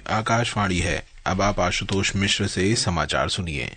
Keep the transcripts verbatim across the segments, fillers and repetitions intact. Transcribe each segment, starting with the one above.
आकाशवाणी है। अब आप आशुतोष मिश्र से समाचार सुनिए।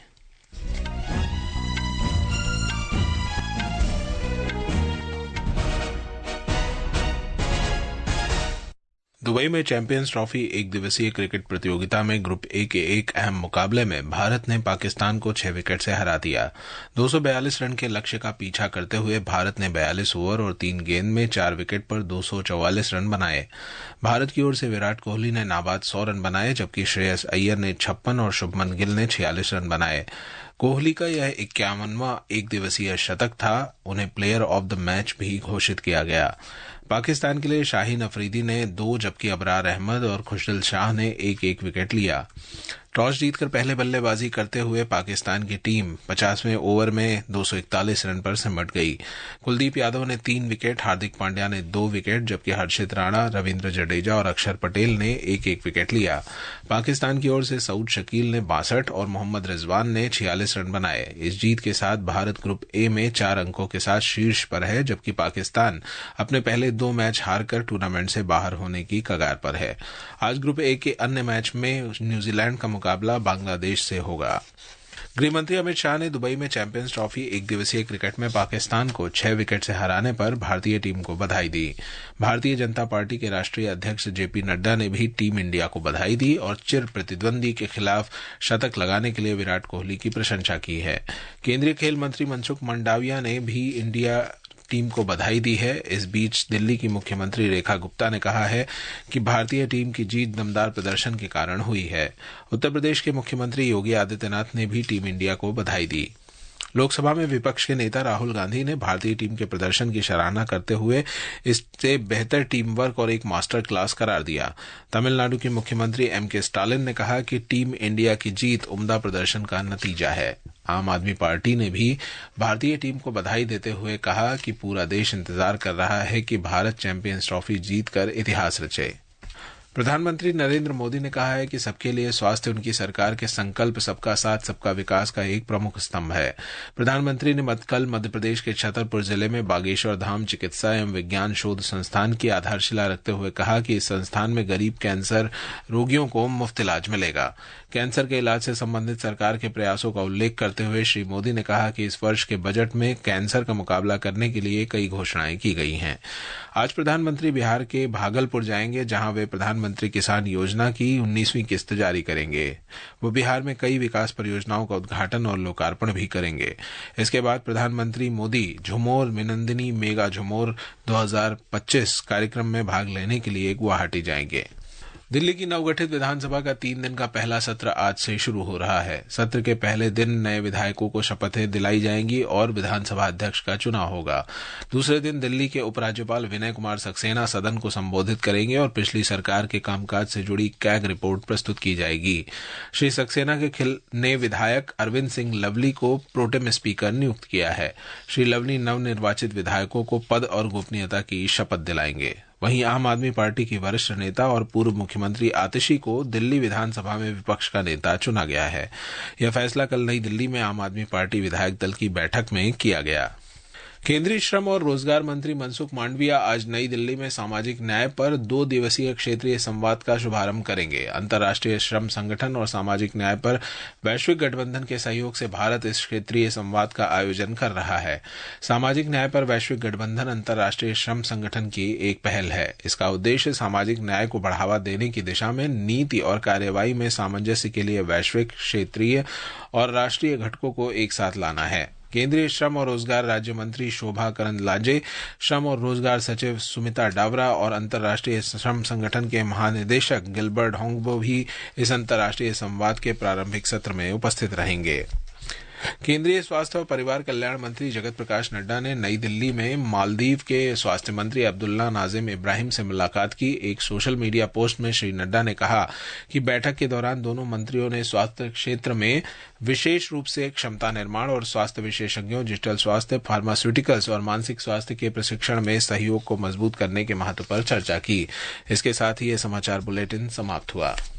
दुबई में चैंपियंस ट्रॉफी एक दिवसीय क्रिकेट प्रतियोगिता में ग्रुप ए के एक अहम मुकाबले में भारत ने पाकिस्तान को छह विकेट से हरा दिया। दो सौ बयालीस रन के लक्ष्य का पीछा करते हुए भारत ने बयालीस ओवर और तीन गेंद में चार विकेट पर दो सौ चौवालीस रन बनाए। भारत की ओर से विराट कोहली ने नाबाद सौ रन बनाए, जबकि श्रेयस अय्यर ने छप्पन और शुभमन गिल ने छियालीस रन बनाए। कोहली का यह इक्यावनवां एक दिवसीय शतक था। उन्हें प्लेयर ऑफ द मैच भी घोषित किया गया। पाकिस्तान के लिए शाहीन अफरीदी ने दो, जबकि अबरार अहमद और खुशदिल शाह ने एक एक विकेट लिया। टॉस जीतकर पहले बल्लेबाजी करते हुए पाकिस्तान की टीम पचासवें ओवर में दो सौ इकतालीस रन पर सिमट गई। कुलदीप यादव ने तीन विकेट, हार्दिक पांड्या ने दो विकेट, जबकि हर्षित राणा, रविंद्र जडेजा और अक्षर पटेल ने एक एक विकेट लिया। पाकिस्तान की ओर से सऊद शकील ने बासठ और मोहम्मद रिजवान ने छियालीस रन बनाए। इस जीत के साथ भारत ग्रुप ए में चार अंकों के साथ शीर्ष पर है, जबकि पाकिस्तान अपने पहले दो मैच हारकर टूर्नामेंट से बाहर होने की कगार पर है। आज ग्रुप ए के अन्य मैच में न्यूजीलैंड का मुकाबला बांग्लादेश से होगा। गृहमंत्री अमित शाह ने दुबई में चैंपियंस ट्रॉफी एक दिवसीय क्रिकेट में पाकिस्तान को छह विकेट से हराने पर भारतीय टीम को बधाई दी। भारतीय जनता पार्टी के राष्ट्रीय अध्यक्ष जेपी नड्डा ने भी टीम इंडिया को बधाई दी और चिर प्रतिद्वंदी के खिलाफ शतक लगाने के लिए विराट कोहली की प्रशंसा की है। केंद्रीय खेल मंत्री मनसुख मंडाविया ने भी इंडिया टीम को बधाई दी है। इस बीच दिल्ली की मुख्यमंत्री रेखा गुप्ता ने कहा है कि भारतीय टीम की जीत दमदार प्रदर्शन के कारण हुई है। उत्तर प्रदेश के मुख्यमंत्री योगी आदित्यनाथ ने भी टीम इंडिया को बधाई दी। लोकसभा में विपक्ष के नेता राहुल गांधी ने भारतीय टीम के प्रदर्शन की सराहना करते हुए इसे बेहतर टीम वर्क और एक मास्टर क्लास करार दिया। तमिलनाडु के मुख्यमंत्री एम के स्टालिन ने कहा कि टीम इंडिया की जीत उम्दा प्रदर्शन का नतीजा है। आम आदमी पार्टी ने भी भारतीय टीम को बधाई देते हुए कहा कि पूरा देश इंतजार कर रहा है कि भारत चैंपियंस ट्रॉफी जीतकर इतिहास रचे। प्रधानमंत्री नरेंद्र मोदी ने कहा है कि सबके लिए स्वास्थ्य उनकी सरकार के संकल्प सबका साथ सबका विकास का एक प्रमुख स्तंभ है। प्रधानमंत्री ने कल मध्य प्रदेश के छतरपुर जिले में बागेश्वर धाम चिकित्सा एवं विज्ञान शोध संस्थान की आधारशिला रखते हुए कहा कि इस संस्थान में गरीब कैंसर रोगियों को मुफ्त इलाज मिलेगा। कैंसर के इलाज से संबंधित सरकार के प्रयासों का उल्लेख करते हुए श्री मोदी ने कहा कि इस वर्ष के बजट में कैंसर का मुकाबला करने के लिए कई घोषणाएं की गई हैं। आज प्रधानमंत्री बिहार के भागलपुर जाएंगे, जहां वे प्रधानमंत्री किसान योजना की उन्नीसवीं किस्त जारी करेंगे। वो बिहार में कई विकास परियोजनाओं का उद्घाटन और लोकार्पण भी करेंगे। इसके बाद प्रधानमंत्री मोदी झुमोर मिनंदिनी मेगा झुमोर दो हज़ार पच्चीस कार्यक्रम में भाग लेने के लिए गुवाहाटी जाएंगे। दिल्ली की नवगठित विधानसभा का तीन दिन का पहला सत्र आज से शुरू हो रहा है। सत्र के पहले दिन नए विधायकों को शपथें दिलाई जाएंगी और विधानसभा अध्यक्ष का चुनाव होगा। दूसरे दिन दिल्ली के उपराज्यपाल विनय कुमार सक्सेना सदन को संबोधित करेंगे और पिछली सरकार के कामकाज से जुड़ी कैग रिपोर्ट प्रस्तुत की जाएगी। श्री सक्सेना के खिल ने विधायक अरविंद सिंह लवली को प्रोटेम स्पीकर नियुक्त किया है। श्री लवली नवनिर्वाचित विधायकों को पद और गोपनीयता की शपथ दिलाएंगे। वहीं आम आदमी पार्टी की वरिष्ठ नेता और पूर्व मुख्यमंत्री आतिशी को दिल्ली विधानसभा में विपक्ष का नेता चुना गया है। यह फैसला कल नई दिल्ली में आम आदमी पार्टी विधायक दल की बैठक में किया गया। केंद्रीय श्रम और रोजगार मंत्री मनसुख मांडविया आज नई दिल्ली में सामाजिक न्याय पर दो दिवसीय क्षेत्रीय संवाद का शुभारंभ करेंगे। अंतर्राष्ट्रीय श्रम संगठन और सामाजिक न्याय पर वैश्विक गठबंधन के सहयोग से भारत इस क्षेत्रीय संवाद का आयोजन कर रहा है। सामाजिक न्याय पर वैश्विक गठबंधन अंतर्राष्ट्रीय श्रम संगठन की एक पहल है। इसका उद्देश्य सामाजिक न्याय को बढ़ावा देने की दिशा में नीति और कार्यवाही में सामंजस्य के लिए वैश्विक, क्षेत्रीय और राष्ट्रीय घटकों को एक साथ लाना है। केंद्रीय श्रम और रोजगार राज्य मंत्री शोभा करंदलाजे, श्रम और रोजगार सचिव सुमिता डावरा और अंतर्राष्ट्रीय श्रम संगठन के महानिदेशक गिलबर्ट होंगबो भी इस अंतर्राष्ट्रीय संवाद के प्रारंभिक सत्र में उपस्थित रहेंगे। केंद्रीय स्वास्थ्य और परिवार कल्याण मंत्री जगत प्रकाश नड्डा ने नई दिल्ली में मालदीव के स्वास्थ्य मंत्री अब्दुल्ला नाजिम इब्राहिम से मुलाकात की। एक सोशल मीडिया पोस्ट में श्री नड्डा ने कहा कि बैठक के दौरान दोनों मंत्रियों ने स्वास्थ्य क्षेत्र में विशेष रूप से क्षमता निर्माण और स्वास्थ्य विशेषज्ञों, डिजिटल स्वास्थ्य, फार्मास्यूटिकल्स और मानसिक स्वास्थ्य के प्रशिक्षण में सहयोग को मजबूत करने के महत्व पर चर्चा की। इसके साथ ही ये समाचार बुलेटिन समाप्त हुआ।